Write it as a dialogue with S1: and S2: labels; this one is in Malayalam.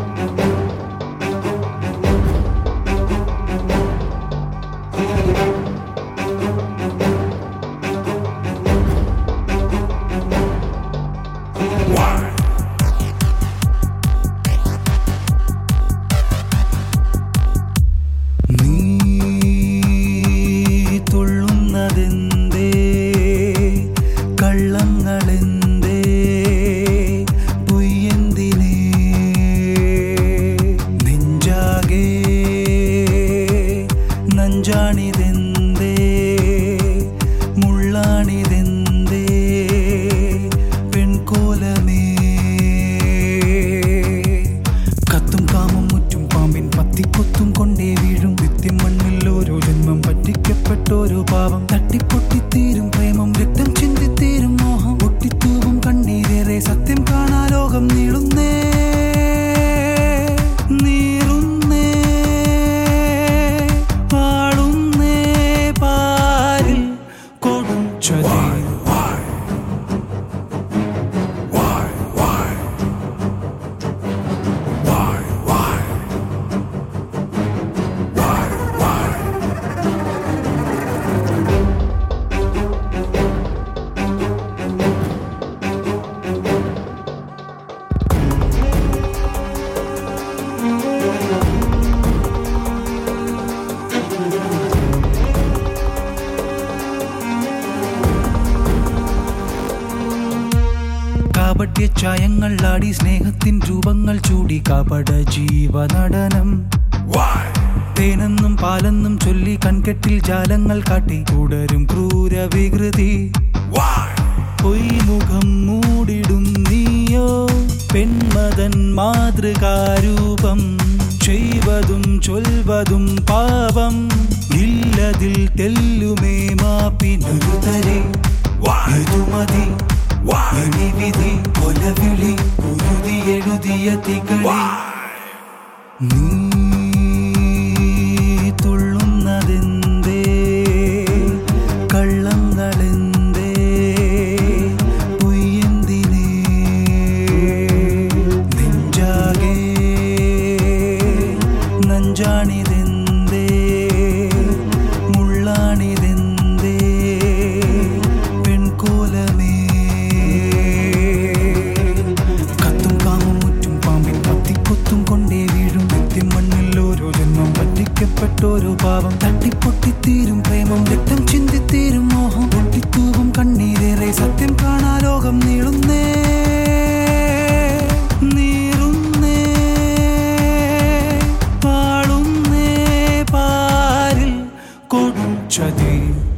S1: നഞ്ചാണിതെന്തേ മുള്ളാണിതെന്തേ പെൺകോലമേ കത്തും കാമം മുറ്റും പാമ്പിൻ പത്തിക്കൊത്തും കൊണ്ടേ വീഴും നിത്യം മണ്ണിൽ ഓരോ ജന്മം പറ്റിക്കപ്പെട്ടോരോ പാവം തട്ടിപ്പൊട്ടിത്തീരും പ്രേമം രക്തം ചിന്തിത്തീരും മോഹം പൊട്ടിത്തൂവും കണ്ണീരേറെ സത്യം കാണാ ലോകം നീളുന്നേ കാപട്യ ചായങ്ങൾ ആടി സ്നേഹത്തിൻ രൂപങ്ങൾ ചൂടി കാപട ജീവനടനം തേനെന്നും പാലെന്നും ചൊല്ലി കൺകെട്ടിൽ ജാലങ്ങൾ കാട്ടി തുടരും ക്രൂര വികൃതി പൊയ്മുഖം മൂടിടും നീയോ പെൺമതൻ മാതൃകാരൂപം ചെയ്വതും ചൊൽവതും പാപം ഇല്ലതിൽ തെല്ലുമേ മാപ്പിനുരുതരെ മതി വിധി കൊലവിളി ഉരുതി എഴുതിയ തികളി നീ തുള്ളുന്നതെന്തേ കള്ളങ്ങളെന്തേ പൊയ്യെന്തിനേ നെഞ്ചാകെ നഞ്ചാണിതെന്തേ മുള്ളാണിതെന്തേ പെൺകോലമേ പ്പെട്ടോരോ പാവം തട്ടിപ്പൊട്ടിത്തീരും പ്രേമം രക്തം ചിന്തിത്തീരും മോഹം പൊട്ടിത്തൂവും കണ്ണീരേറെ സത്യം കാണാ ലോകം നീളുന്നേ നീറുന്നേ പാടുന്നേ പാരിൽ കൊടും ചതി